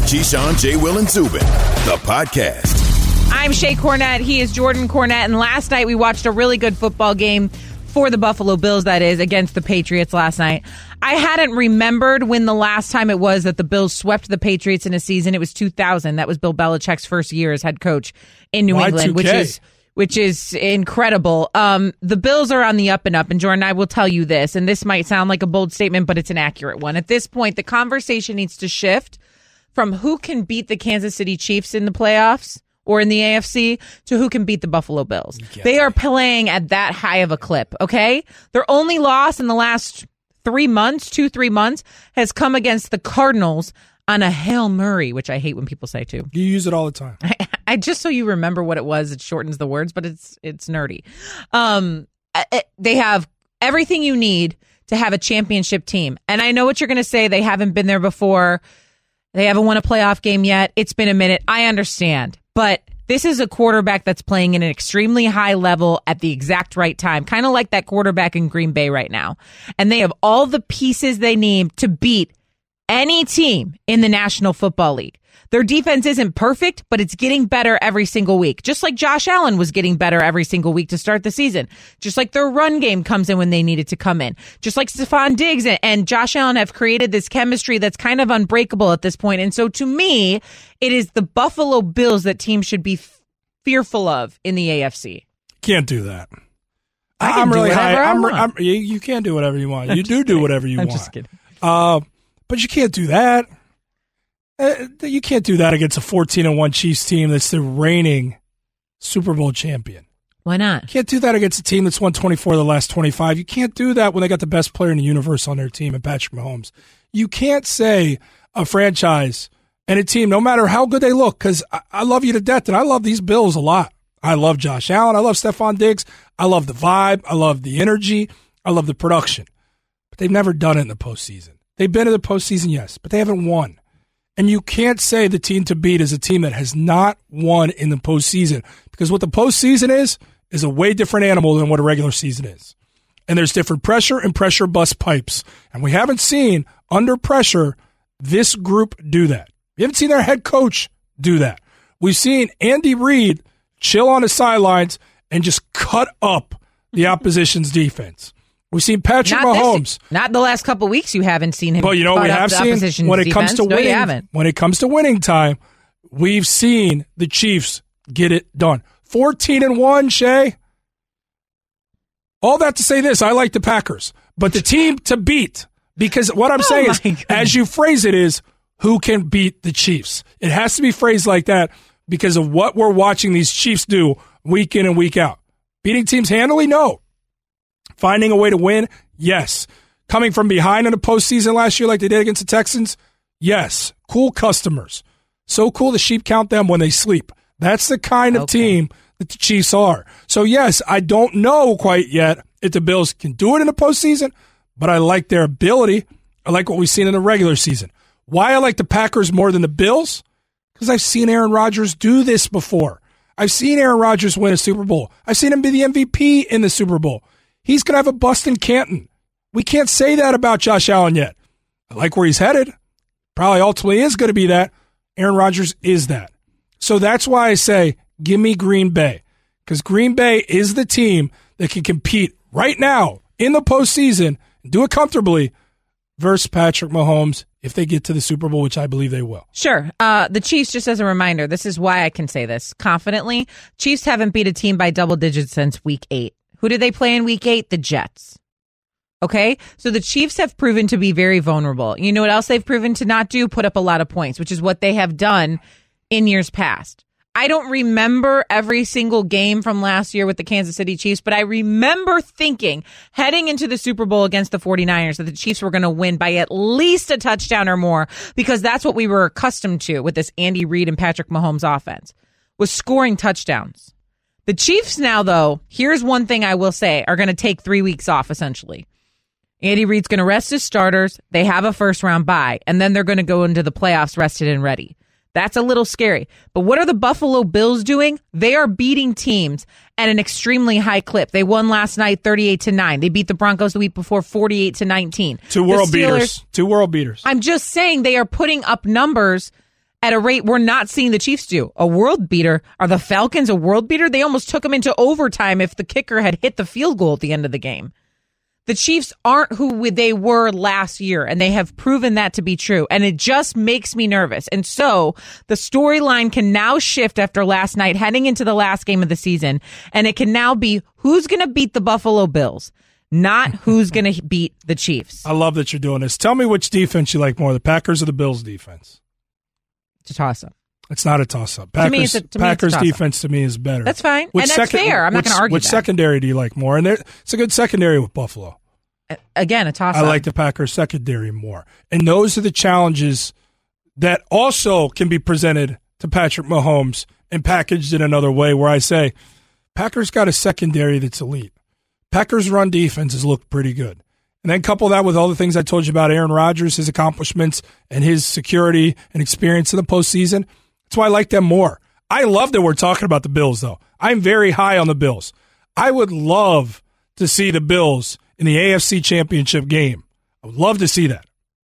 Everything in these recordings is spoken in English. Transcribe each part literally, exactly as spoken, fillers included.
Keyshawn, J. Will, and Zubin, the podcast. I'm Shea Cornette. He is Jordan Cornette. And last night we watched a really good football game for the Buffalo Bills, that is, against the Patriots last night. I hadn't remembered when the last time it was that the Bills swept the Patriots in a season. It was two thousand. That was Bill Belichick's first year as head coach in New Y two K. England, which is which is incredible. Um, the Bills are on the up and up. And Jordan, I will tell you this, and this might sound like a bold statement, but it's an accurate one. At this point, the conversation needs to shift from who can beat the Kansas City Chiefs in the playoffs or in the A F C to who can beat the Buffalo Bills. They are playing at that high of a clip, okay? Their only loss in the last three months, two, three months, has come against the Cardinals on a Hail Murray, which I hate when people say too. You use it all the time. I, I just so you remember what it was, it shortens the words, but it's it's nerdy. Um, it, they have everything you need to have a championship team. And I know what you're going to say. They haven't been there before. They haven't won a playoff game yet. It's been a minute. I understand. But this is a quarterback that's playing at an extremely high level at the exact right time, kind of like that quarterback in Green Bay right now. And they have all the pieces they need to beat any team in the National Football League. Their defense isn't perfect, but it's getting better every single week. Just like Josh Allen was getting better every single week to start the season. Just like their run game comes in when they need it to come in. Just like Stephon Diggs and, and Josh Allen have created this chemistry that's kind of unbreakable at this point. And so to me, it is the Buffalo Bills that teams should be f- fearful of in the A F C. Can't do that. I can I'm do really high. whatever I I'm, want. I'm, you, you can do whatever you want. I'm You do do kidding. whatever you I'm want. just kidding. Uh, but you can't do that. Uh, you can't do that against a fourteen and one Chiefs team that's the reigning Super Bowl champion. Why not? You can't do that against a team that's won twenty-four of the last twenty-five. You can't do that when they got the best player in the universe on their team, and Patrick Mahomes. You can't say a franchise and a team, no matter how good they look, because I, I love you to death, and I love these Bills a lot. I love Josh Allen. I love Stephon Diggs. I love the vibe. I love the energy. I love the production. But they've never done it in the postseason. They've been to the postseason, yes, but they haven't won. And you can't say the team to beat is a team that has not won in the postseason, because what the postseason is, is a way different animal than what a regular season is. And there's different pressure, and pressure busts pipes. And we haven't seen, under pressure, this group do that. We haven't seen their head coach do that. We've seen Andy Reid chill on the sidelines and just cut up the opposition's defense. We've seen Patrick Not Mahomes. This, not the last couple weeks you haven't seen him. But you know what we have seen? When it comes to no, winning, you haven't. when it comes to winning time, we've seen the Chiefs get it done. fourteen and one, Shay. All that to say this, I like the Packers. But the team to beat, because what I'm Oh saying my is, goodness. as you phrase it is, who can beat the Chiefs? It has to be phrased like that because of what we're watching these Chiefs do week in and week out. Beating teams handily? No. Finding a way to win? Yes. Coming from behind in the postseason last year like they did against the Texans? Yes. Cool customers. So cool the sheep count them when they sleep. That's the kind of Okay. team that the Chiefs are. So, yes, I don't know quite yet if the Bills can do it in the postseason, but I like their ability. I like what we've seen in the regular season. Why I like the Packers more than the Bills? Because I've seen Aaron Rodgers do this before. I've seen Aaron Rodgers win a Super Bowl. I've seen him be the M V P in the Super Bowl. He's going to have a bust in Canton. We can't say that about Josh Allen yet. I like where he's headed. Probably ultimately is going to be that. Aaron Rodgers is that. So that's why I say, give me Green Bay. Because Green Bay is the team that can compete right now in the postseason and do it comfortably versus Patrick Mahomes if they get to the Super Bowl, which I believe they will. Sure. Uh, the Chiefs, just as a reminder, this is why I can say this confidently. Chiefs haven't beat a team by double digits since week eight. Who did they play in week eight? The Jets. Okay? So the Chiefs have proven to be very vulnerable. You know what else they've proven to not do? Put up a lot of points, which is what they have done in years past. I don't remember every single game from last year with the Kansas City Chiefs, but I remember thinking heading into the Super Bowl against the 49ers that the Chiefs were going to win by at least a touchdown or more, because that's what we were accustomed to with this Andy Reid and Patrick Mahomes offense, was scoring touchdowns. The Chiefs now, though, here's one thing I will say, are going to take three weeks off, essentially. Andy Reid's going to rest his starters. They have a first-round bye, and then they're going to go into the playoffs rested and ready. That's a little scary. But what are the Buffalo Bills doing? They are beating teams at an extremely high clip. They won last night thirty-eight to nine. They beat the Broncos the week before forty-eight to nineteen. Two world The Steelers- beaters. Two world beaters. I'm just saying they are putting up numbers at a rate we're not seeing the Chiefs do. A world beater. Are the Falcons a world beater? They almost took them into overtime if the kicker had hit the field goal at the end of the game. The Chiefs aren't who they were last year, and they have proven that to be true. And it just makes me nervous. And so the storyline can now shift after last night, heading into the last game of the season. And it can now be who's going to beat the Buffalo Bills, not who's going to beat the Chiefs. I love that you're doing this. Tell me which defense you like more, the Packers or the Bills defense? It's a toss-up. It's not a toss-up. Packers, to me, it's a, to Packers me it's a defense to me is better. That's fine. Which and that's second, fair. I'm not going to argue Which that. secondary do you like more? And it's a good secondary with Buffalo. Again, a toss-up. I like the Packers secondary more. And those are the challenges that also can be presented to Patrick Mahomes and packaged in another way where I say, Packers got a secondary that's elite. Packers' run defense has looked pretty good. And then couple that with all the things I told you about Aaron Rodgers, his accomplishments, and his security and experience in the postseason. That's why I like them more. I love that we're talking about the Bills, though. I'm very high on the Bills. I would love to see the Bills in the A F C Championship game. I would love to see that.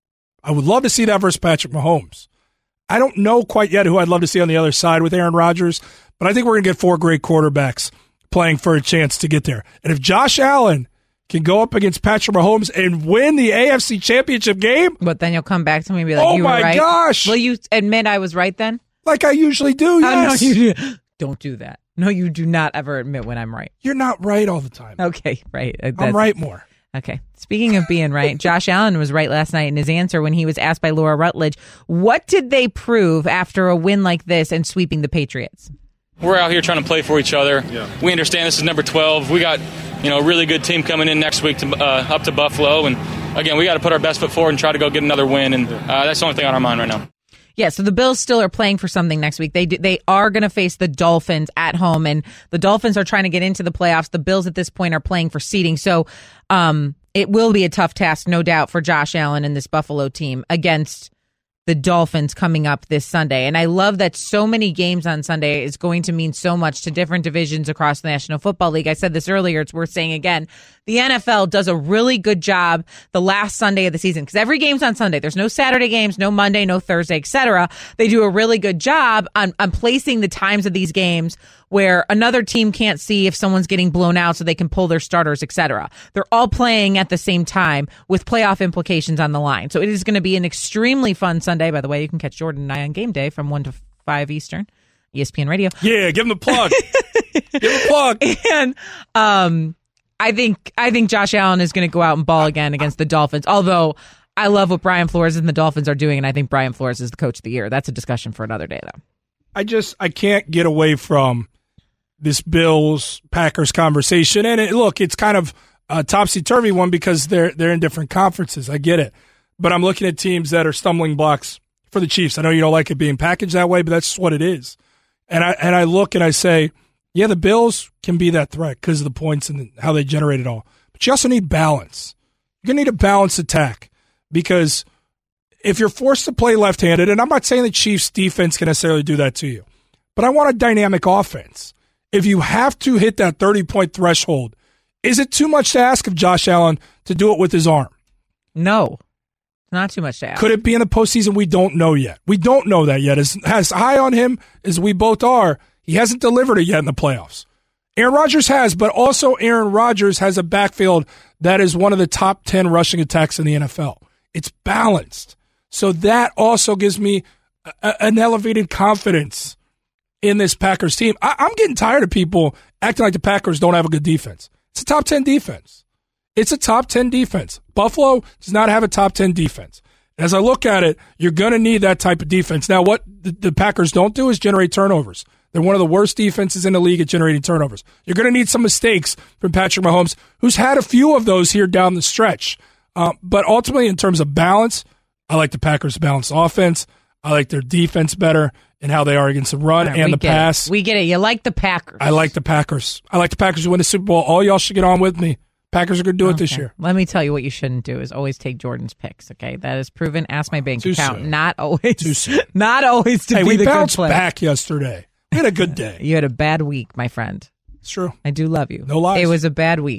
I would love to see that versus Patrick Mahomes. I don't know quite yet who I'd love to see on the other side with Aaron Rodgers, but I think we're going to get four great quarterbacks playing for a chance to get there. And if Josh Allen can go up against Patrick Mahomes and win the A F C Championship game. But then you'll come back to me and be like, oh you were my right. gosh. Will you admit I was right then? Like I usually do, yes. Oh, no, you do. Don't do that. No, you do not ever admit when I'm right. You're not right all the time. Okay, right. That's, I'm right more. Okay. Speaking of being right, Josh Allen was right last night in his answer when he was asked by Laura Rutledge, what did they prove after a win like this and sweeping the Patriots? We're out here trying to play for each other. Yeah. We understand this is number twelve. We got, you know, a really good team coming in next week to uh, up to Buffalo, and again, we got to put our best foot forward and try to go get another win, and uh, that's the only thing on our mind right now. Yeah, so the Bills still are playing for something next week. They do, they are going to face the Dolphins at home, and the Dolphins are trying to get into the playoffs. The Bills at this point are playing for seeding, so um, it will be a tough task, no doubt, for Josh Allen and this Buffalo team against the Dolphins coming up this Sunday. And I love that so many games on Sunday is going to mean so much to different divisions across the National Football League. I said this earlier. It's worth saying again. The N F L does a really good job the last Sunday of the season because every game's on Sunday. There's no Saturday games, no Monday, no Thursday, et cetera. They do a really good job on, on placing the times of these games where another team can't see if someone's getting blown out so they can pull their starters, et cetera. They're all playing at the same time with playoff implications on the line. So it is going to be an extremely fun Sunday. By the way, you can catch Jordan and I on game day from one to five Eastern, E S P N Radio. Yeah, give him the plug. Give him the plug. And um, I think I think Josh Allen is going to go out and ball again against the Dolphins, although I love what Brian Flores and the Dolphins are doing, and I think Brian Flores is the coach of the year. That's a discussion for another day, though. I just I can't get away from this Bills-Packers conversation. And it, look, it's kind of a topsy-turvy one because they're they're in different conferences. I get it. But I'm looking at teams that are stumbling blocks for the Chiefs. I know you don't like it being packaged that way, but that's just what it is. And I and I look and I say, yeah, the Bills can be that threat because of the points and how they generate it all. But you also need balance. You're going to need a balanced attack because if you're forced to play left-handed, and I'm not saying the Chiefs' defense can necessarily do that to you, but I want a dynamic offense. If you have to hit that thirty-point threshold, is it too much to ask of Josh Allen to do it with his arm? No, not too much to ask. Could it be in the postseason? We don't know yet. We don't know that yet. As, as high on him as we both are, he hasn't delivered it yet in the playoffs. Aaron Rodgers has, but also Aaron Rodgers has a backfield that is one of the top ten rushing attacks in the N F L. It's balanced. So that also gives me a, an elevated confidence in this Packers team. I, I'm getting tired of people acting like the Packers don't have a good defense. It's a top ten defense. It's a top ten defense. Buffalo does not have a top ten defense. As I look at it, you're going to need that type of defense. Now, what the, the Packers don't do is generate turnovers. They're one of the worst defenses in the league at generating turnovers. You're going to need some mistakes from Patrick Mahomes, who's had a few of those here down the stretch. Uh, but ultimately, in terms of balance, I like the Packers' balanced offense. I like their defense better and how they are against the run right, and the pass. It. We get it. You like the Packers. I like the Packers. I like the Packers to win the Super Bowl. All y'all should get on with me. Packers are going to do okay. it this year. Let me tell you what you shouldn't do is always take Jordan's picks, okay? That is proven. Ask my bank Too account. soon. Not always. Too soon. Not always to hey, be we the good bounced player. back yesterday. We had a good day. You had a bad week, my friend. It's true. I do love you. No lies. It was a bad week.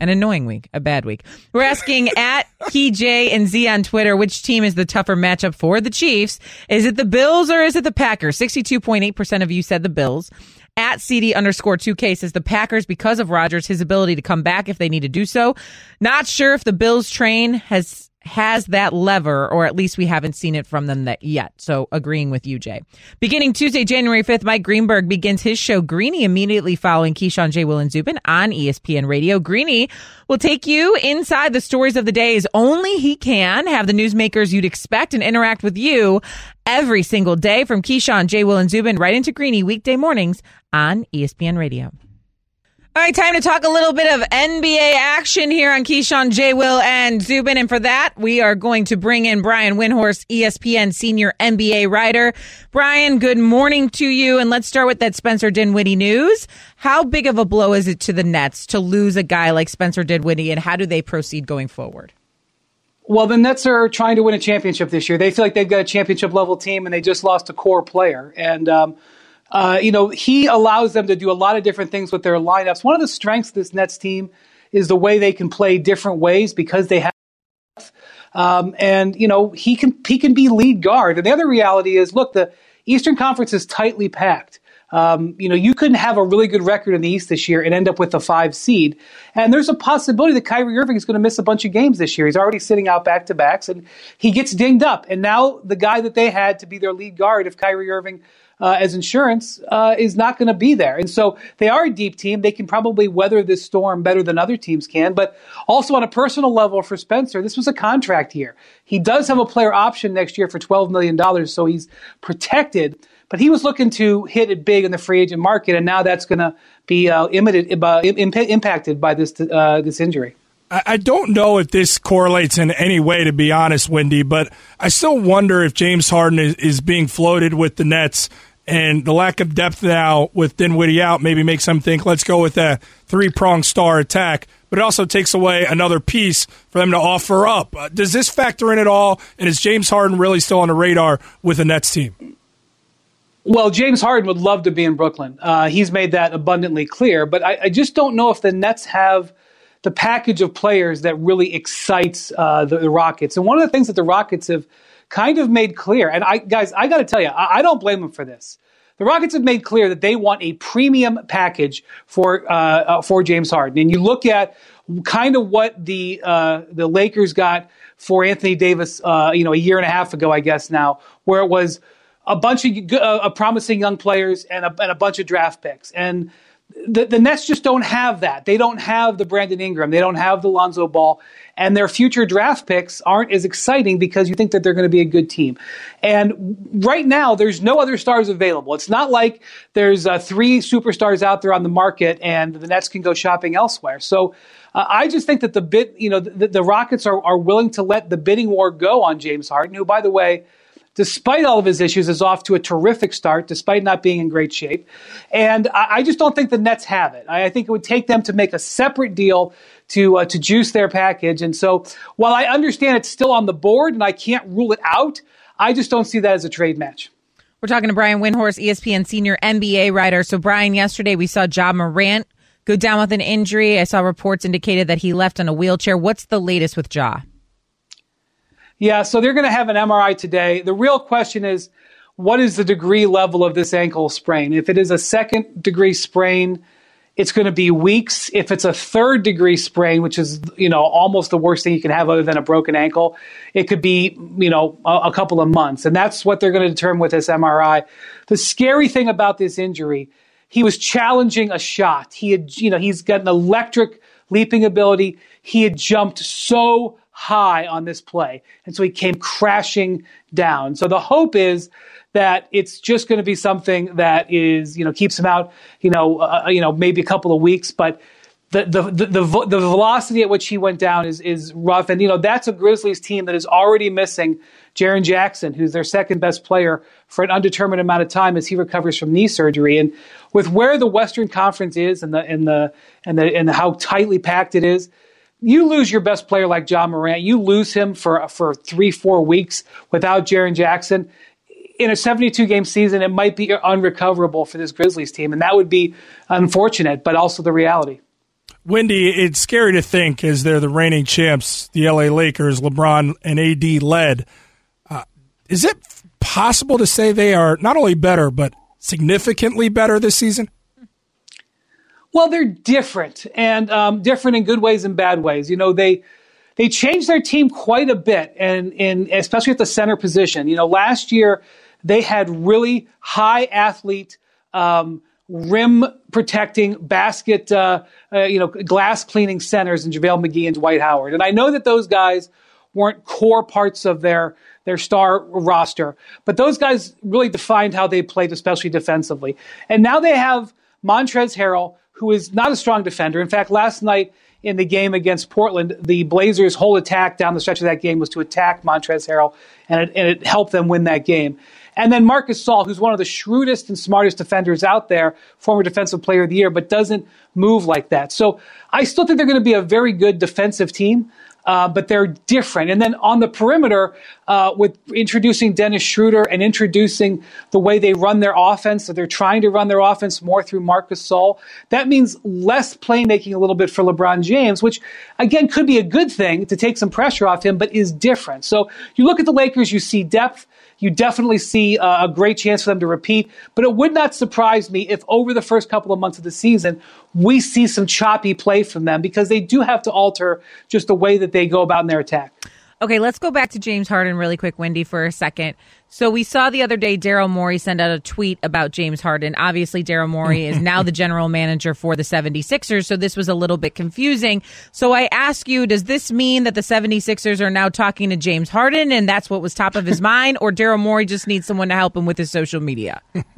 An annoying week, a bad week. We're asking at P J and Z on Twitter, which team is the tougher matchup for the Chiefs? Is it the Bills or is it the Packers? sixty-two point eight percent of you said the Bills. At C D underscore two K says the Packers because of Rodgers, his ability to come back if they need to do so. Not sure if the Bills train has has that lever, or at least we haven't seen it from them that yet. So agreeing with you, Jay. Beginning Tuesday, January fifth, Mike Greenberg begins his show Greeny immediately following Keyshawn, J. Will, and Zubin on E S P N Radio. Greeny will take you inside the stories of the day as only he can, have the newsmakers you'd expect, and interact with you every single day from Keyshawn, J. Will, and Zubin right into Greeny weekday mornings on E S P N Radio. All right, time to talk a little bit of N B A action here on Keyshawn, J. Will, and Zubin. And for that, we are going to bring in Brian Windhorst, E S P N senior N B A writer. Brian, good morning to you. And let's start with that Spencer Dinwiddie news. How big of a blow is it to the Nets to lose a guy like Spencer Dinwiddie, and how do they proceed going forward? Well, the Nets are trying to win a championship this year. They feel like they've got a championship-level team, and they just lost a core player. And, um, Uh, you know, he allows them to do a lot of different things with their lineups. One of the strengths of this Nets team is the way they can play different ways because they have. Um, and, you know, he can he can be lead guard. And the other reality is, look, the Eastern Conference is tightly packed. Um, you know, you couldn't have a really good record in the East this year and end up with a five seed. And there's a possibility that Kyrie Irving is going to miss a bunch of games this year. He's already sitting out back-to-backs, and he gets dinged up. And now the guy that they had to be their lead guard, if Kyrie Irving Uh, as insurance, uh, is not going to be there. And so they are a deep team. They can probably weather this storm better than other teams can. But also on a personal level for Spencer, this was a contract year. He does have a player option next year for twelve million dollars, so he's protected. But he was looking to hit it big in the free agent market, and now that's going to be uh, imitated, uh, imp- impacted by this uh, this injury. I don't know if this correlates in any way, to be honest, Wendy, but I still wonder if James Harden is, is being floated with the Nets, and the lack of depth now with Dinwiddie out maybe makes them think, let's go with a three-pronged star attack, but it also takes away another piece for them to offer up. Uh, does this factor in at all, and is James Harden really still on the radar with the Nets team? Well, James Harden would love to be in Brooklyn. Uh, he's made that abundantly clear, but I, I just don't know if the Nets have the package of players that really excites uh, the, the Rockets. And one of the things that the Rockets have kind of made clear, and I guys, I got to tell you, I, I don't blame them for this. The Rockets have made clear that they want a premium package for uh, uh, for James Harden. And you look at kind of what the uh, the Lakers got for Anthony Davis, uh, you know, a year and a half ago, I guess now, where it was a bunch of uh, promising young players and a, and a bunch of draft picks. And The, the Nets just don't have that. They don't have the Brandon Ingram. They don't have the Lonzo Ball. And their future draft picks aren't as exciting because you think that they're going to be a good team. And right now, there's no other stars available. It's not like there's uh, three superstars out there on the market and the Nets can go shopping elsewhere. So uh, I just think that the bid, you know, the, the Rockets are, are willing to let the bidding war go on James Harden, who, by the way, despite all of his issues, is off to a terrific start, despite not being in great shape. And I, I just don't think the Nets have it. I, I think it would take them to make a separate deal to uh, to juice their package. And so while I understand it's still on the board and I can't rule it out, I just don't see that as a trade match. We're talking to Brian Windhorst, E S P N senior N B A writer. So, Brian, yesterday we saw Ja Morant go down with an injury. I saw reports indicated that he left on a wheelchair. What's the latest with Ja? Yeah, so they're going to have an M R I today. The real question is, what is the degree level of this ankle sprain? If it is a second degree sprain, it's going to be weeks. If it's a third degree sprain, which is, you know, almost the worst thing you can have other than a broken ankle, it could be, you know, a, a couple of months. And that's what they're going to determine with this M R I. The scary thing about this injury, he was challenging a shot. He had, you know, he's got an electric leaping ability. He had jumped so high on this play. And so he came crashing down. So the hope is that it's just going to be something that is, you know, keeps him out, you know, uh, you know, maybe a couple of weeks. But the the the the, the velocity at which he went down is is rough. And, you know, that's a Grizzlies team that is already missing Jaren Jackson, who's their second best player for an undetermined amount of time as he recovers from knee surgery. And with where the Western Conference is and the and the and the and how tightly packed it is, you lose your best player like Ja Morant, you lose him for for three, four weeks without Jaren Jackson. In a seventy-two game season, it might be unrecoverable for this Grizzlies team, and that would be unfortunate, but also the reality. Wendy, it's scary to think as they're the reigning champs, the L A Lakers, LeBron and A D led. Uh, is it possible to say they are not only better, but significantly better this season? Well, they're different, and um, different in good ways and bad ways. You know, they they changed their team quite a bit, and in especially at the center position. You know, last year they had really high athlete, um, rim protecting, basket, uh, uh, you know, glass cleaning centers in JaVale McGee and Dwight Howard. And I know that those guys weren't core parts of their their star roster, but those guys really defined how they played, especially defensively. And now they have Montrezl Harrell, who is not a strong defender. In fact, last night in the game against Portland, the Blazers' whole attack down the stretch of that game was to attack Montrezl Harrell, and it, and it helped them win that game. And then Marc Gasol, who's one of the shrewdest and smartest defenders out there, former Defensive Player of the Year, but doesn't move like that. So I still think they're going to be a very good defensive team, uh, but they're different. And then on the perimeter, uh, with introducing Dennis Schroeder and introducing the way they run their offense, so they're trying to run their offense more through Marc Gasol, that means less playmaking a little bit for LeBron James, which, again, could be a good thing to take some pressure off him, but is different. So you look at the Lakers, you see depth. You definitely see uh, a great chance for them to repeat, but it would not surprise me if over the first couple of months of the season, we see some choppy play from them because they do have to alter just the way that they go about in their attack. Okay, let's go back to James Harden really quick, Wendy, for a second. So we saw the other day Daryl Morey send out a tweet about James Harden. Obviously, Daryl Morey is now the general manager for the seventy-sixers, so this was a little bit confusing. So I ask you, does this mean that the seventy-sixers are now talking to James Harden and that's what was top of his mind, or Daryl Morey just needs someone to help him with his social media?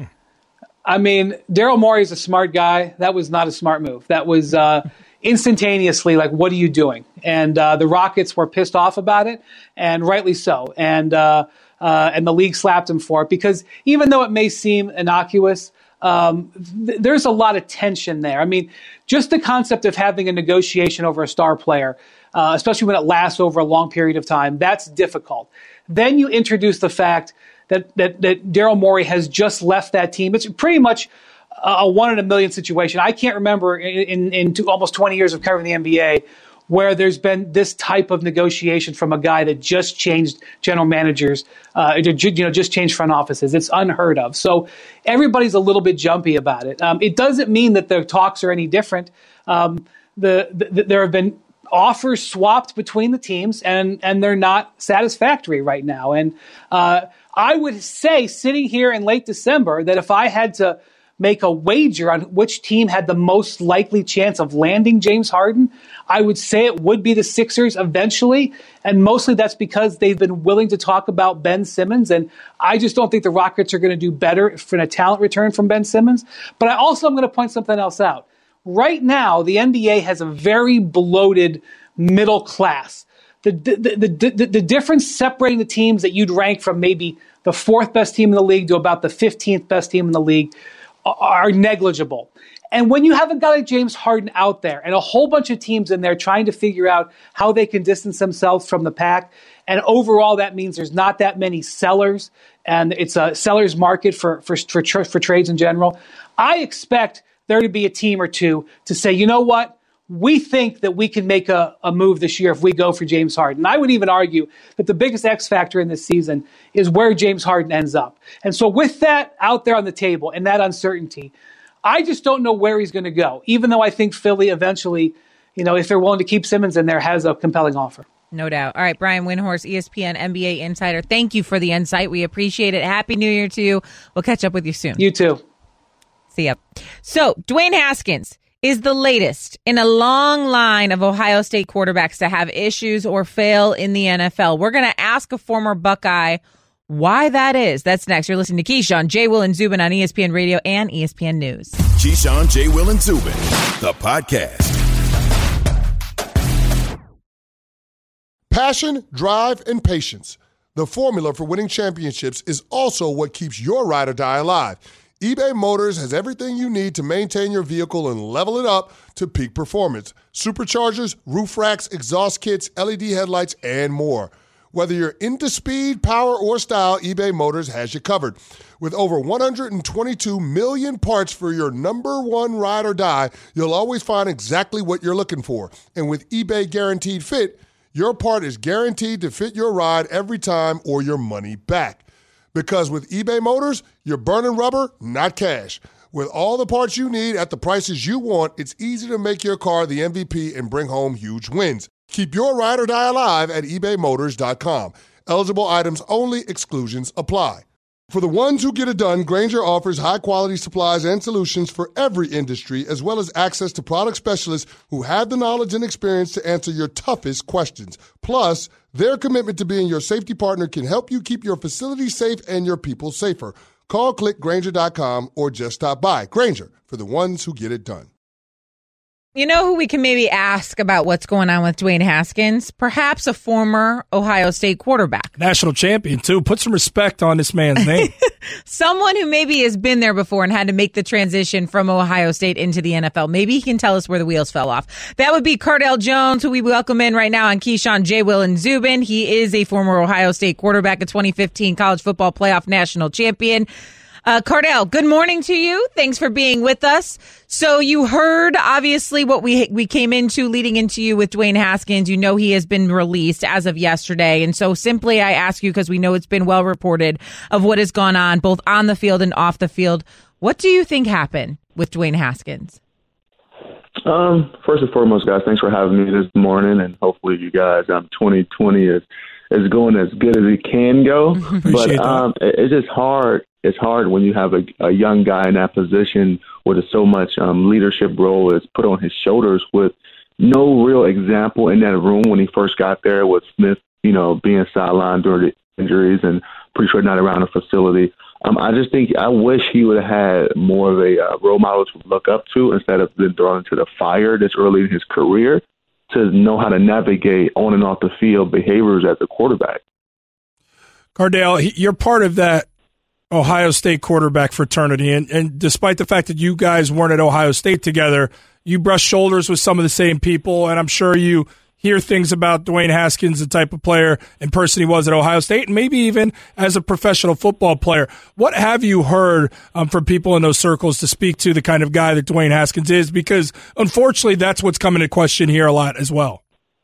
I mean, Daryl Morey is a smart guy. That was not a smart move. That was uh, instantaneously like, what are you doing? And uh, the Rockets were pissed off about it, and rightly so. And uh, uh, and the league slapped him for it because even though it may seem innocuous, um, th- there's a lot of tension there. I mean, just the concept of having a negotiation over a star player, uh, especially when it lasts over a long period of time, that's difficult. Then you introduce the fact that that, that Daryl Morey has just left that team. It's pretty much a one in a million situation. I can't remember in, in, in two, almost twenty years of covering the N B A where there's been this type of negotiation from a guy that just changed general managers, uh, you know, just changed front offices. It's unheard of. So everybody's a little bit jumpy about it. Um, it doesn't mean that the talks are any different. Um, the, the there have been offers swapped between the teams, and and they're not satisfactory right now. And uh, I would say, sitting here in late December, that if I had to make a wager on which team had the most likely chance of landing James Harden, I would say it would be the Sixers eventually. And mostly that's because they've been willing to talk about Ben Simmons. And I just don't think the Rockets are going to do better for a talent return from Ben Simmons. But I also am going to point something else out. Right now, the N B A has a very bloated middle class. The, the, the, the, the difference separating the teams that you'd rank from maybe the fourth best team in the league to about the fifteenth best team in the league are negligible. And when you have a guy like James Harden out there and a whole bunch of teams in there trying to figure out how they can distance themselves from the pack, and overall that means there's not that many sellers, and it's a seller's market for, for, for, for trades in general, I expect there to be a team or two to say, you know what? We think that we can make a, a move this year if we go for James Harden. I would even argue that the biggest X factor in this season is where James Harden ends up. And so with that out there on the table and that uncertainty, I just don't know where he's going to go, even though I think Philly eventually, you know, if they're willing to keep Simmons in there, has a compelling offer. No doubt. All right, Brian Windhorst, E S P N N B A Insider. Thank you for the insight. We appreciate it. Happy New Year to you. We'll catch up with you soon. You too. See ya. So, Dwayne Haskins is the latest in a long line of Ohio State quarterbacks to have issues or fail in the N F L. We're going to ask a former Buckeye why that is. That's next. You're listening to Keyshawn, J. Will, and Zubin on E S P N Radio and E S P N News. Keyshawn, J. Will, and Zubin, the podcast. Passion, drive, and patience. The formula for winning championships is also what keeps your ride or die alive. eBay Motors has everything you need to maintain your vehicle and level it up to peak performance. Superchargers, roof racks, exhaust kits, L E D headlights, and more. Whether you're into speed, power, or style, eBay Motors has you covered. With over one hundred twenty-two million parts for your number one ride or die, you'll always find exactly what you're looking for. And with eBay Guaranteed Fit, your part is guaranteed to fit your ride every time or your money back. Because with eBay Motors, you're burning rubber, not cash. With all the parts you need at the prices you want, it's easy to make your car the M V P and bring home huge wins. Keep your ride or die alive at ebay motors dot com. Eligible items only. Exclusions apply. For the ones who get it done, Grainger offers high-quality supplies and solutions for every industry, as well as access to product specialists who have the knowledge and experience to answer your toughest questions. Plus, their commitment to being your safety partner can help you keep your facility safe and your people safer. Call, click Grainger dot com, or just stop by. Grainger, for the ones who get it done. You know who we can maybe ask about what's going on with Dwayne Haskins? Perhaps a former Ohio State quarterback. National champion, too. Put some respect on this man's name. Someone who maybe has been there before and had to make the transition from Ohio State into the N F L. Maybe he can tell us where the wheels fell off. That would be Cardale Jones, who we welcome in right now on Keyshawn, J. Will, and Zubin. He is a former Ohio State quarterback, a twenty fifteen college football playoff national champion. Uh, Cardale, good morning to you. Thanks for being with us. So you heard, obviously, what we we came into leading into you with Dwayne Haskins. You know he has been released as of yesterday. And so simply I ask you, because we know it's been well reported, of what has gone on both on the field and off the field. What do you think happened with Dwayne Haskins? Um, first and foremost, guys, thanks for having me this morning. And hopefully you guys, um, twenty twenty is, is going as good as it can go. But um, it, it's just hard. It's hard when you have a, a young guy in that position where there's so much um, leadership role is put on his shoulders with no real example in that room when he first got there with Smith, you know, being sidelined during the injuries and pretty sure not around the facility. Um, I just think I wish he would have had more of a uh, role model to look up to instead of being thrown into the fire this early in his career to know how to navigate on and off the field behaviors as a quarterback. Cardale, you're part of that Ohio State quarterback fraternity, and, and despite the fact that you guys weren't at Ohio State together, you brush shoulders with some of the same people, and I'm sure you hear things about Dwayne Haskins, the type of player and person he was at Ohio State, and maybe even as a professional football player. What have you heard um, from people in those circles to speak to the kind of guy that Dwayne Haskins is? Because, unfortunately, that's what's coming into question here a lot as well.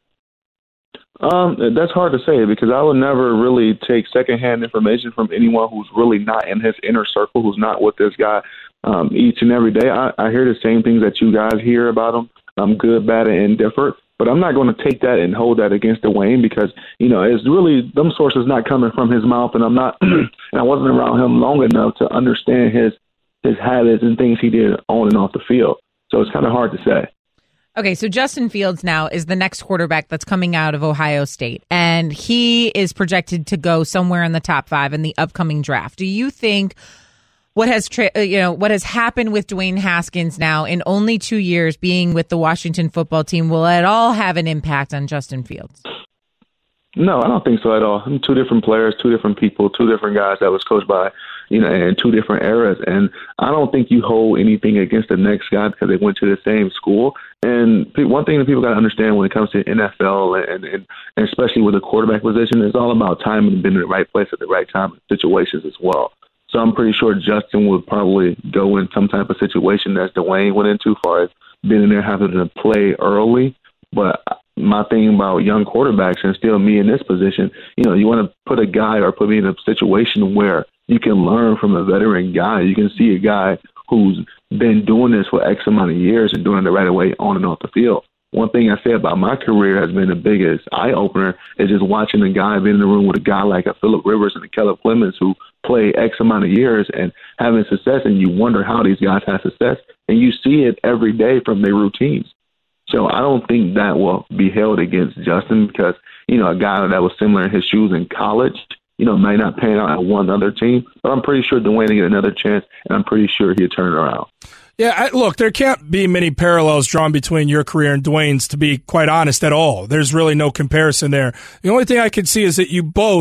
Um, that's hard to say because I would never really take secondhand information from anyone who's really not in his inner circle, who's not with this guy um, each and every day. I, I hear the same things that you guys hear about him, um, good, bad, and indifferent. But I'm not going to take that and hold that against Dwayne because, you know, it's really them sources not coming from his mouth, and I'm not, and I wasn't around him long enough to understand his his habits and things he did on and off the field. So it's kind of hard to say. Okay, so Justin Fields now is the next quarterback that's coming out of Ohio State, and he is projected to go somewhere in the top five in the upcoming draft. Do you think what has tra- you know what has happened with Dwayne Haskins now in only two years being with the Washington football team will at all have an impact on Justin Fields? No, I don't think so at all. I'm two different players, two different people, two different guys that was coached by, you know, in two different eras. And I don't think you hold anything against the next guy because they went to the same school. And one thing that people got to understand when it comes to N F L and, and, and especially with the quarterback position, it's all about timing and being in the right place at the right time in situations as well. So I'm pretty sure Justin would probably go in some type of situation that Dwayne went into as far as being in there having to play early. But my thing about young quarterbacks and still me in this position, you know, you want to put a guy or put me in a situation where you can learn from a veteran guy. You can see a guy who's been doing this for X amount of years and doing it the right way on and off the field. One thing I say about my career has been the biggest eye-opener is just watching a guy be in the room with a guy like a Phillip Rivers and a Caleb Clemens who play X amount of years and having success, and you wonder how these guys have success. And you see it every day from their routines. So I don't think that will be held against Justin because, you know, a guy that was similar in his shoes in college, you know, might not pan out at one other team. But I'm pretty sure Dwayne will get another chance, and I'm pretty sure he'll turn it around. Yeah, I, look, there can't be many parallels drawn between your career and Dwayne's, to be quite honest, at all. There's really no comparison there. The only thing I can see is that you both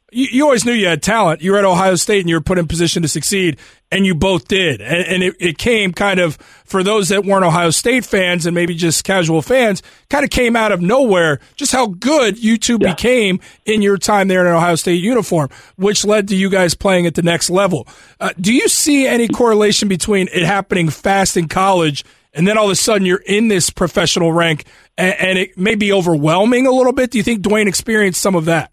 you, you always knew you had talent. You were at Ohio State and you were put in position to succeed, and you both did. And, and it, it came kind of, for those that weren't Ohio State fans and maybe just casual fans, kind of came out of nowhere just how good you two yeah. became in your time there in an Ohio State uniform, which led to you guys playing at the next level. Uh, do you see any correlation between it happening fast in college and then all of a sudden you're in this professional rank and, and it may be overwhelming a little bit? Do you think Dwayne experienced some of that?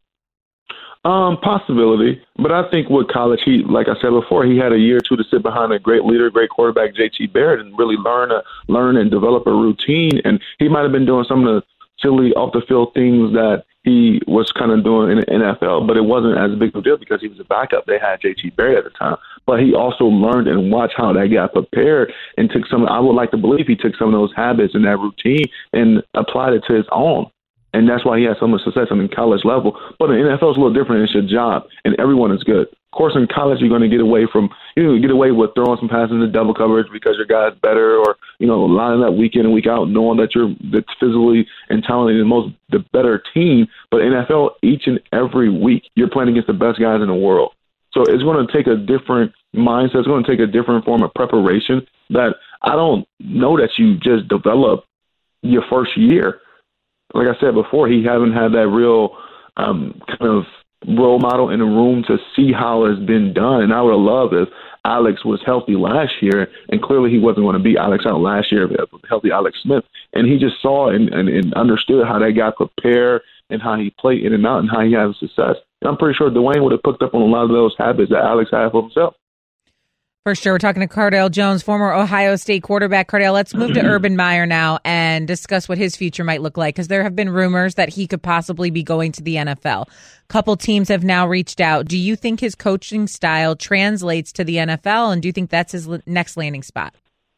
Um, possibility, but I think with college, he, like I said before, he had a year or two to sit behind a great leader, great quarterback, J T Barrett, and really learn a, learn and develop a routine. And he might have been doing some of the silly off the field things that he was kind of doing in the N F L, but it wasn't as big of a deal because he was a backup. They had J T Barrett at the time, but he also learned and watched how they got prepared and took some. I would like to believe he took some of those habits and that routine and applied it to his own. And that's why he had so much success on the college level. But the N F L is a little different. It's your job, and everyone is good. Of course, in college, you're going to get away from you know get away with throwing some passes into double coverage because your guy's better, or you know lining up week in and week out, knowing that you're that's physically and talented the most the better team. But N F L, each and every week, you're playing against the best guys in the world. So it's going to take a different mindset. It's going to take a different form of preparation that I don't know that you just develop your first year. Like I said before, he haven't had that real um, kind of role model in the room to see how it's been done. And I would have loved if Alex was healthy last year, and clearly he wasn't going to beat Alex out last year, healthy Alex Smith. And he just saw and, and, and understood how they got prepared and how he played in and out and how he had success. And I'm pretty sure Dwayne would have picked up on a lot of those habits that Alex had for himself. For sure. We're talking to Cardale Jones, former Ohio State quarterback. Cardale, let's move to Urban Meyer now and discuss what his future might look like, because there have been rumors that he could possibly be going to the N F L. Couple teams have now reached out. Do you think his coaching style translates to the N F L, and do you think that's his next landing spot?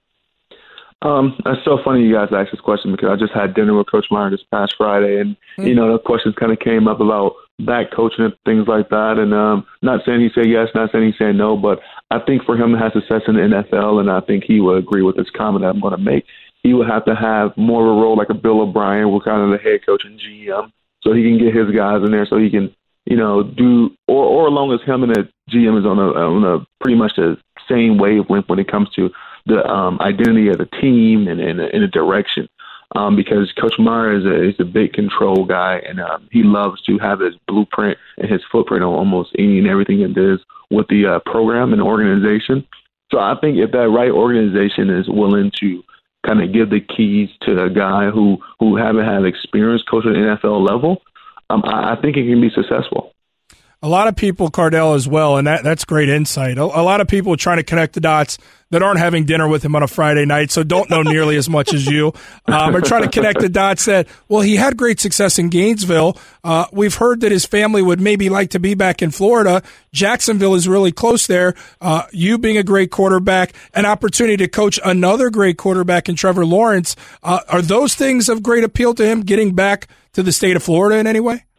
Um, it's so funny you guys asked this question because I just had dinner with Coach Meyer this past Friday, and, mm-hmm. you know, the questions kind of came up about back coaching and things like that. And um, not saying he said yes, not saying he said no, but I think for him to have success in the N F L, and I think he would agree with this comment that I'm going to make, he would have to have more of a role like a Bill O'Brien, who's kind of the head coach and G M, so he can get his guys in there so he can, you know, do, or, or as long as him and the G M is on a, on a pretty much the same wavelength when it comes to the um, identity of the team and in a direction. Um, because Coach Meyer is a, is a big control guy, and um, he loves to have his blueprint and his footprint on almost any and everything it does with the uh, program and the organization. So I think if that right organization is willing to kind of give the keys to a guy who, who haven't had experience coaching at the N F L level, um, I, I think it can be successful. A lot of people, Cardale, as well, and that, that's great insight. A, a lot of people are trying to connect the dots that aren't having dinner with him on a Friday night, so don't know nearly as much as you. Um, are trying to connect the dots that, well, he had great success in Gainesville. Uh, we've heard that his family would maybe like to be back in Florida. Jacksonville is really close there. Uh, you being a great quarterback, an opportunity to coach another great quarterback in Trevor Lawrence. Uh, are those things of great appeal to him, getting back to the state of Florida in any way?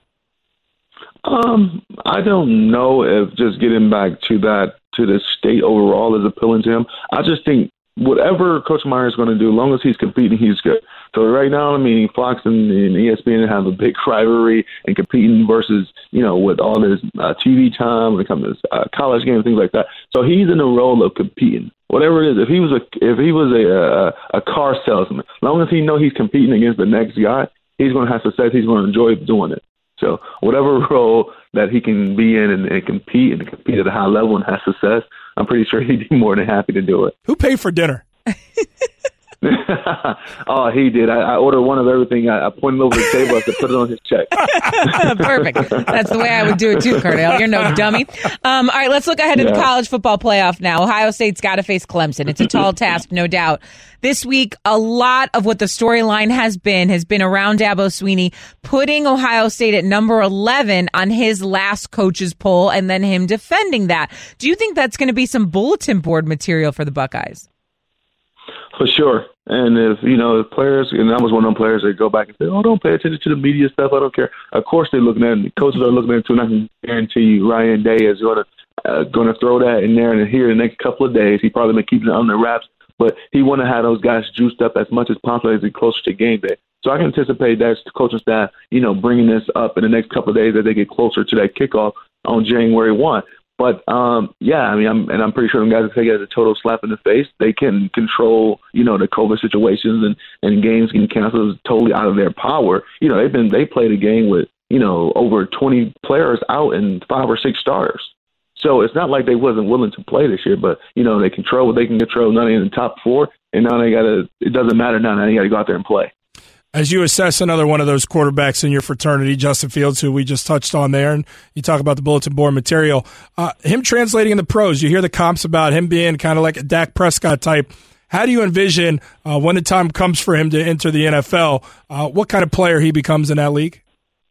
Um, I don't know if just getting back to that, to the state overall is appealing to him. I just think whatever Coach Meyer is going to do, as long as he's competing, he's good. So right now, I mean, Fox and, and E S P N have a big rivalry and competing versus, you know, with all this uh, T V time when it comes to uh, college games, things like that. So he's in the role of competing. Whatever it is, if he was a if he was a a, a car salesman, as long as he know he's competing against the next guy, he's going to have success. He's going to enjoy doing it. So whatever role that he can be in and, and compete and compete at a high level and have success, I'm pretty sure he'd be more than happy to do it. Who paid for dinner? Oh, he did. I, I ordered one of everything. I, I pointed over the table. I said, put it on his check. Perfect. That's the way I would do it too, Cardale. You're no dummy. Um, all right, let's look ahead to yeah. the college football playoff now. Ohio State's got to face Clemson. It's a tall task, no doubt. This week, a lot of what the storyline has been has been around Dabo Swinney putting Ohio State at number eleven on his last coaches poll and then him defending that. Do you think that's going to be some bulletin board material for the Buckeyes? For sure. And if, you know, if players, and I was one of them players that go back and say, oh, don't pay attention to the media stuff, I don't care. Of course they're looking at it. Coaches are looking at it too, and I can guarantee you Ryan Day is going to uh, going to throw that in there, and here in the next couple of days, he probably been keeping it under wraps, but he want to have those guys juiced up as much as possible as he closer to game day. So I can anticipate that the coaching staff, you know, bringing this up in the next couple of days as they get closer to that kickoff on January first. But, um, yeah, I mean, I'm, and I'm pretty sure them guys will take it as a total slap in the face. They can control, you know, the COVID situations and, and games getting canceled is totally out of their power. You know, they've been, they played a game with, you know, over twenty players out and five or six starters. So it's not like they wasn't willing to play this year, but, you know, they control what they can control. Now they're in the top four, and now they got to, it doesn't matter now. Now they got to go out there and play. As you assess another one of those quarterbacks in your fraternity, Justin Fields, who we just touched on there, and you talk about the bulletin board material, uh, him translating in the pros, you hear the comps about him being kind of like a Dak Prescott type. How do you envision uh, when the time comes for him to enter the N F L, uh, what kind of player he becomes in that league?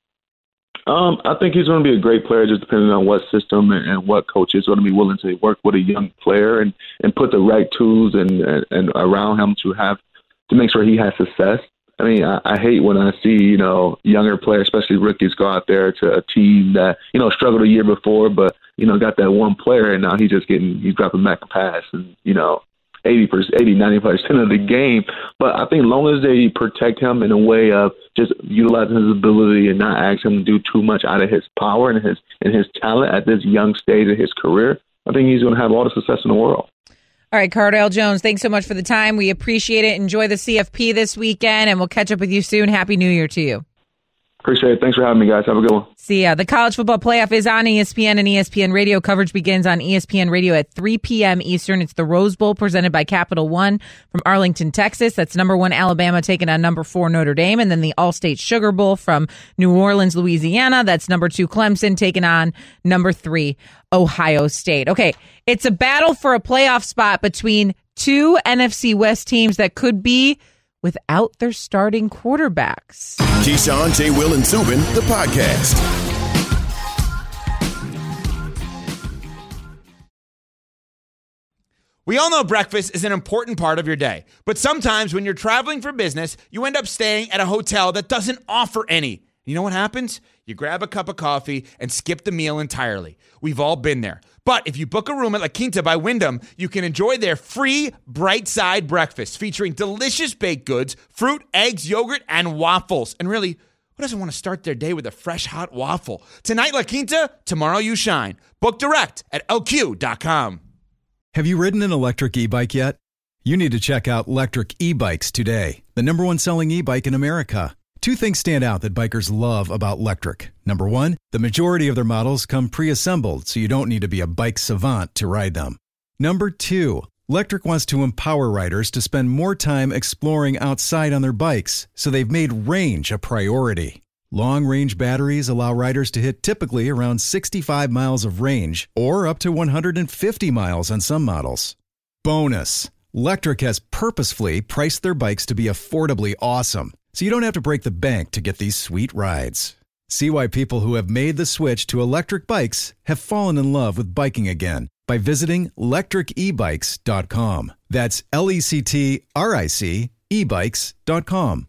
Um, I think he's going to be a great player just depending on what system and, and what coach is going to be willing to work with a young player and, and put the right tools and, and, and around him to have to make sure he has success. I mean, I, I hate when I see, you know, younger players, especially rookies, go out there to a team that, you know, struggled a year before, but, you know, got that one player, and now he's just getting, he's dropping back a pass and, you know, eighty percent, eighty, ninety percent of the game. But I think as long as they protect him in a way of just utilizing his ability and not ask him to do too much out of his power and his and his talent at this young stage of his career, I think he's going to have all the success in the world. All right, Cardale Jones, thanks so much for the time. We appreciate it. Enjoy the C F P this weekend, and we'll catch up with you soon. Happy New Year to you. Appreciate it. Thanks for having me, guys. Have a good one. See ya. The college football playoff is on E S P N and E S P N Radio. Coverage begins on E S P N Radio at three p.m. Eastern. It's the Rose Bowl presented by Capital One from Arlington, Texas. That's number one Alabama taking on number four Notre Dame. And then the All-State Sugar Bowl from New Orleans, Louisiana. That's number two Clemson taking on number three Ohio State. Okay, it's a battle for a playoff spot between two N F C West teams that could be without their starting quarterbacks. Keyshawn, J. Will, and Zubin, the podcast. We all know breakfast is an important part of your day, but sometimes when you're traveling for business, you end up staying at a hotel that doesn't offer any. You know what happens? You grab a cup of coffee and skip the meal entirely. We've all been there. But if you book a room at La Quinta by Wyndham, you can enjoy their free Bright Side breakfast featuring delicious baked goods, fruit, eggs, yogurt, and waffles. And really, who doesn't want to start their day with a fresh, hot waffle? Tonight, La Quinta, tomorrow you shine. Book direct at L Q dot com. Have you ridden an electric e-bike yet? You need to check out Electric E-Bikes today, the number one selling e-bike in America. Two things stand out that bikers love about Lectric. Number one, the majority of their models come pre-assembled, so you don't need to be a bike savant to ride them. Number two, Lectric wants to empower riders to spend more time exploring outside on their bikes, so they've made range a priority. Long-range batteries allow riders to hit typically around sixty-five miles of range, or up to one hundred fifty miles on some models. Bonus, Lectric has purposefully priced their bikes to be affordably awesome, so you don't have to break the bank to get these sweet rides. See why people who have made the switch to electric bikes have fallen in love with biking again by visiting lectric e bikes dot com. That's L E C T R I C e bikes dot com.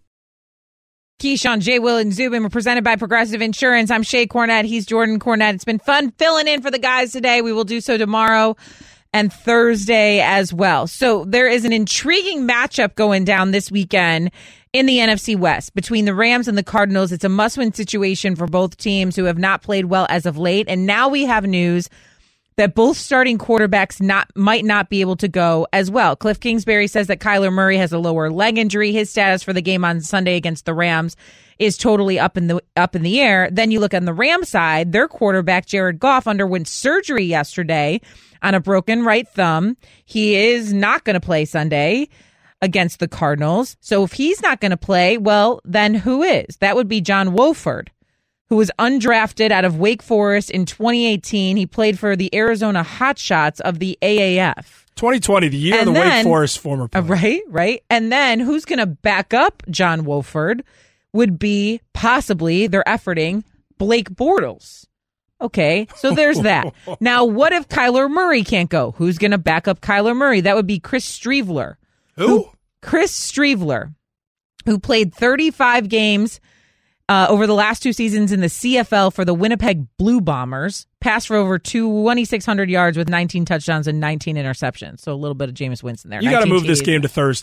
Keyshawn, J. Will, and Zubin were presented by Progressive Insurance. I'm Shay Cornett. He's Jordan Cornett. It's been fun filling in for the guys today. We will do so tomorrow and Thursday as well. So there is an intriguing matchup going down this weekend in the N F C West between the Rams and the Cardinals. It's a must-win situation for both teams who have not played well as of late. And now we have news that both starting quarterbacks not might not be able to go as well. Cliff Kingsbury says that Kyler Murray has a lower leg injury. His status for the game on Sunday against the Rams is totally up in the up in the air. Then you look on the Rams side, their quarterback Jared Goff underwent surgery yesterday on a broken right thumb. He is not going to play Sunday against the Cardinals. So if he's not going to play, well, then who is? That would be John Wolford, who was undrafted out of Wake Forest in twenty eighteen. He played for the Arizona Hotshots of the A A F. twenty twenty, the year and of the then, Wake Forest former player. Right, right. And then who's going to back up John Wolford would be possibly, they're efforting, Blake Bortles. Okay, so there's that. Now, what if Kyler Murray can't go? Who's going to back up Kyler Murray? That would be Chris Streveler. Who? who Chris Streveler, who played thirty-five games uh, over the last two seasons in the C F L for the Winnipeg Blue Bombers, passed for over twenty-six hundred yards with nineteen touchdowns and nineteen interceptions. So a little bit of Jameis Winston there. You got to move this game to Thursday.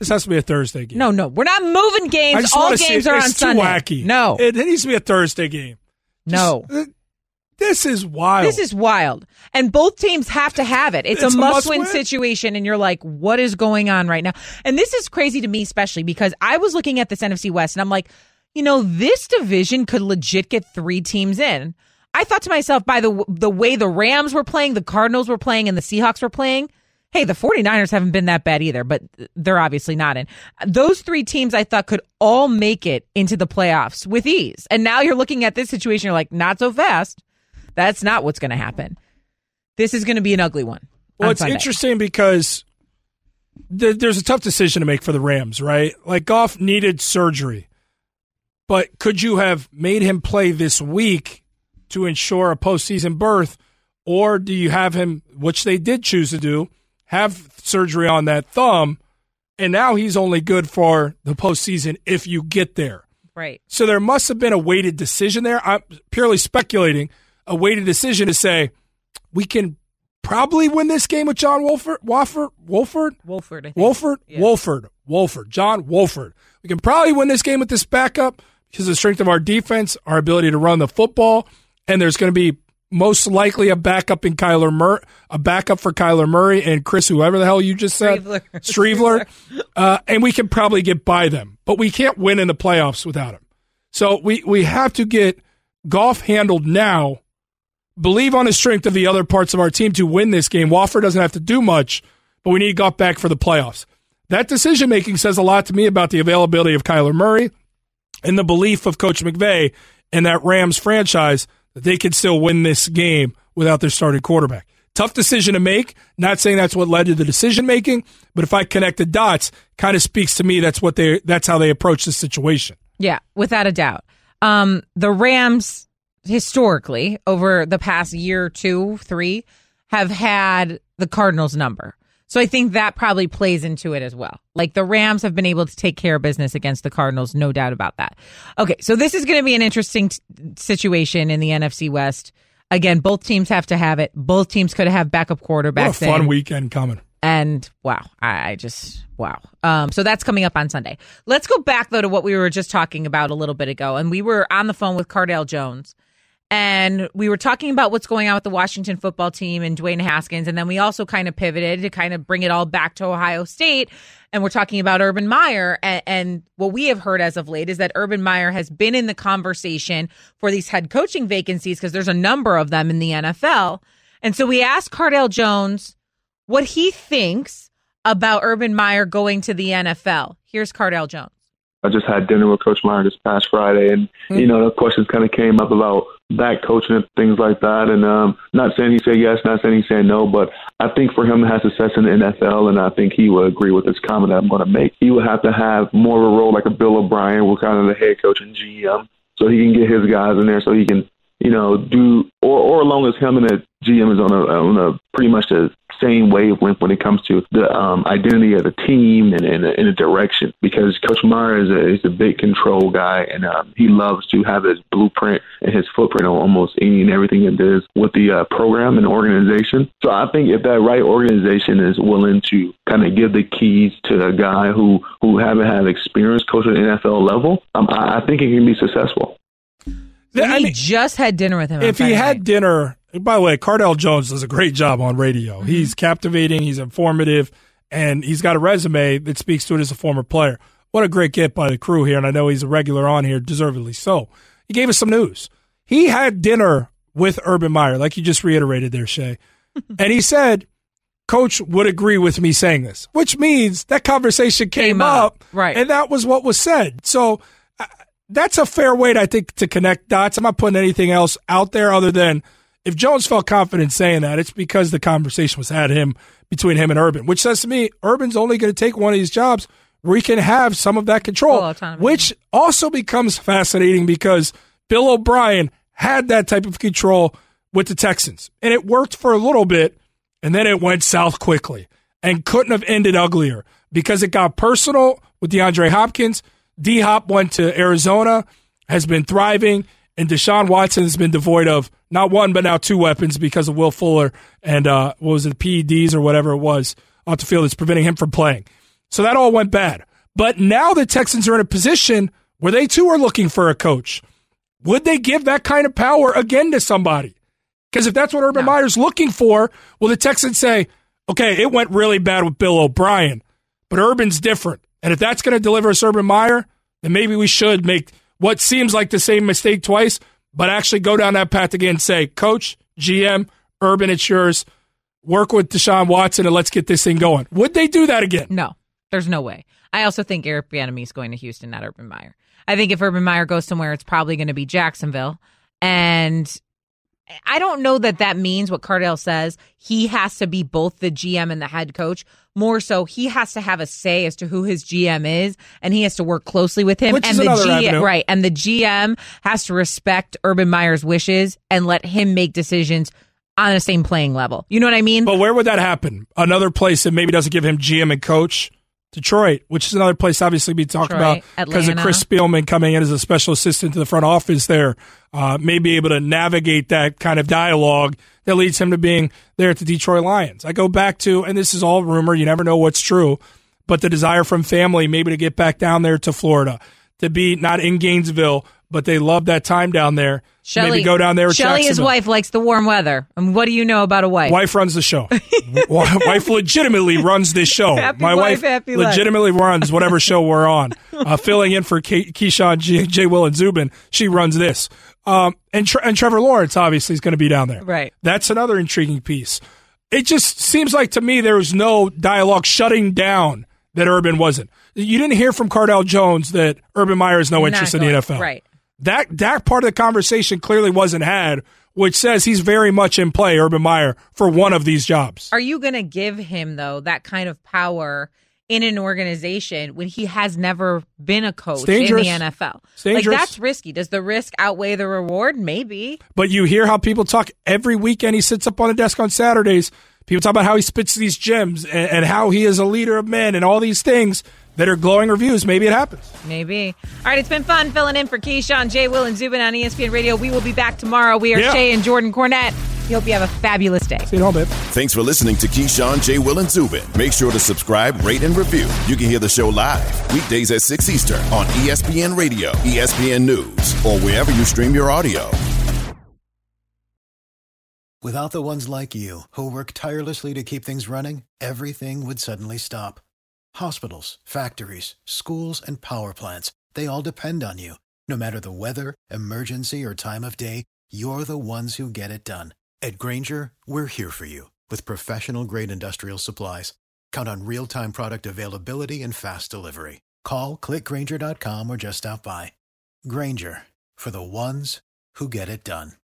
This has to be a Thursday game. No, no. We're not moving games. All games are on it's Sunday. It's too wacky. No. It, it needs to be a Thursday game. No. Just, this is wild. This is wild. And both teams have to have it. It's, It's a a must-win must-win. situation, and you're like, what is going on right now? And this is crazy to me, especially because I was looking at this N F C West, and I'm like, you know, this division could legit get three teams in. I thought to myself, by the the way the Rams were playing, the Cardinals were playing, and the Seahawks were playing, hey, the 49ers haven't been that bad either, but they're obviously not in. Those three teams I thought could all make it into the playoffs with ease. And now you're looking at this situation, you're like, not so fast. That's not what's going to happen. This is going to be an ugly one. Well, on it's Sunday. interesting because th- there's a tough decision to make for the Rams, right? Like, Goff needed surgery. But could you have made him play this week to ensure a postseason berth? Or do you have him, which they did choose to do, have surgery on that thumb, and now he's only good for the postseason if you get there. Right. So there must have been a weighted decision there. I'm purely speculating. A weighted decision to say, we can probably win this game with John Wolford, Wofford, Wolford, Wolford, I think. Wolford, Yeah. Wolford, Wolford, John Wolford. We can probably win this game with this backup because of the strength of our defense, our ability to run the football, and there's going to be most likely a backup in Kyler Murray, a backup for Kyler Murray and Chris, whoever the hell you just said, Streveler. Streveler, uh, and we can probably get by them, but we can't win in the playoffs without him. So we we have to get Goff handled now. Believe on the strength of the other parts of our team to win this game. Wofford doesn't have to do much, but we need Goff back for the playoffs. That decision making says a lot to me about the availability of Kyler Murray and the belief of Coach McVay and that Rams franchise that they can still win this game without their starting quarterback. Tough decision to make. Not saying that's what led to the decision making, but if I connect the dots, kind of speaks to me that's what they that's how they approach the situation. Yeah, without a doubt. Um, the Rams, historically, over the past year, two, three, have had the Cardinals' number. So I think that probably plays into it as well. Like, the Rams have been able to take care of business against the Cardinals, no doubt about that. Okay, so this is going to be an interesting t- situation in the N F C West. Again, both teams have to have it. Both teams could have backup quarterbacks. What a fun in. weekend coming. And wow, I, I just, wow. Um, so that's coming up on Sunday. Let's go back, though, to what we were just talking about a little bit ago. And we were on the phone with Cardale Jones. And we were talking about what's going on with the Washington football team and Dwayne Haskins. And then we also kind of pivoted to kind of bring it all back to Ohio State. And we're talking about Urban Meyer. And, and what we have heard as of late is that Urban Meyer has been in the conversation for these head coaching vacancies because there's a number of them in the N F L. And so we asked Cardale Jones what he thinks about Urban Meyer going to the N F L. Here's Cardale Jones. I just had dinner with Coach Meyer this past Friday, and, mm-hmm. you know, the questions kind of came up about back coaching and things like that. And um, not saying he said yes, not saying he said no, but I think for him to have success in the N F L, and I think he would agree with this comment that I'm going to make, he would have to have more of a role like a Bill O'Brien, who's kind of the head coach and G M, so he can get his guys in there so he can, you know, do, or, or as long as him and the G M is on a, on a pretty much the same wavelength when it comes to the um, identity of the team and, and, and the direction. Because Coach Meyer is a, is a big control guy, and um, he loves to have his blueprint and his footprint on almost any and everything it does with the uh, program and organization. So I think if that right organization is willing to kind of give the keys to a guy who, who haven't had experience coaching at the N F L level, um, I, I think it can be successful. So I he mean, just had dinner with him. If he had night. dinner, by the way, Cardale Jones does a great job on radio. Mm-hmm. He's captivating, he's informative, and he's got a resume that speaks to it as a former player. What a great get by the crew here, and I know he's a regular on here, deservedly so. He gave us some news. He had dinner with Urban Meyer, like you just reiterated there, Shay, and he said, Coach would agree with me saying this, which means that conversation came, came up, up, right? And that was what was said. So uh, that's a fair way, to, I think, to connect dots. I'm not putting anything else out there other than if Jones felt confident saying that, it's because the conversation was had him between him and Urban, which says to me, Urban's only going to take one of these jobs where he can have some of that control, which also becomes fascinating because Bill O'Brien had that type of control with the Texans, and it worked for a little bit, and then it went south quickly and couldn't have ended uglier because it got personal with DeAndre Hopkins. D-Hop went to Arizona, has been thriving, and Deshaun Watson has been devoid of not one but now two weapons because of Will Fuller and uh, what was it, P E Ds or whatever it was off the field that's preventing him from playing. So that all went bad. But now the Texans are in a position where they too are looking for a coach. Would they give that kind of power again to somebody? Because if that's what Urban No. Meyer's looking for, will the Texans say, okay, it went really bad with Bill O'Brien, but Urban's different. And if that's going to deliver us Urban Meyer, then maybe we should make what seems like the same mistake twice, but actually go down that path again and say, Coach, G M, Urban, it's yours. Work with Deshaun Watson and let's get this thing going. Would they do that again? No, there's no way. I also think Eric Bieniemy is going to Houston, not Urban Meyer. I think if Urban Meyer goes somewhere, it's probably going to be Jacksonville. And I don't know that that means what Cardale says. He has to be both the G M and the head coach. More so, he has to have a say as to who his G M is, and he has to work closely with him. Which and is the another G- avenue. right, and the G M has to respect Urban Meyer's wishes and let him make decisions on the same playing level. You know what I mean? But where would that happen? Another place that maybe doesn't give him G M and coach? Detroit, which is another place obviously we talked Detroit, about because of Atlanta. Chris Spielman coming in as a special assistant to the front office there, uh, may be able to navigate that kind of dialogue that leads him to being there at the Detroit Lions. I go back to, and this is all rumor, you never know what's true, but the desire from family maybe to get back down there to Florida, to be not in Gainesville, but they love that time down there. Shelley, maybe go down there with Shelley, his Jacksonville. wife, likes the warm weather. And what do you know about a wife? Wife runs the show. Wife legitimately runs this show. Happy My wife, wife happy life. legitimately runs whatever show we're on. Uh, filling in for Ke- Keyshawn, J-, J. Will, and Zubin, she runs this. Um, and, Tre- and Trevor Lawrence obviously is going to be down there. Right. That's another intriguing piece. It just seems like to me there was no dialogue shutting down that Urban wasn't. You didn't hear from Cardale Jones that Urban Meyer has no Not interest in going- the N F L. Right. That that part of the conversation clearly wasn't had, which says he's very much in play, Urban Meyer, for one of these jobs. Are you going to give him, though, that kind of power in an organization when he has never been a coach in the N F L? It's dangerous. Like, that's risky. Does the risk outweigh the reward? Maybe. But you hear how people talk every weekend. He sits up on the desk on Saturdays. People talk about how he spits these gems and, and how he is a leader of men and all these things that are glowing reviews. Maybe it happens. Maybe. All right, it's been fun filling in for Keyshawn, J. Will, and Zubin on E S P N Radio. We will be back tomorrow. We are Yeah. Shay and Jordan Cornette. We hope you have a fabulous day. See you home, babe. Thanks for listening to Keyshawn, J. Will, and Zubin. Make sure to subscribe, rate, and review. You can hear the show live weekdays at six Eastern on E S P N Radio, E S P N News, or wherever you stream your audio. Without the ones like you, who work tirelessly to keep things running, everything would suddenly stop. Hospitals, factories, schools, and power plants, they all depend on you. No matter the weather, emergency, or time of day, you're the ones who get it done. At Grainger, we're here for you with professional-grade industrial supplies. Count on real-time product availability and fast delivery. Call, click Grainger dot com, or just stop by. Grainger, for the ones who get it done.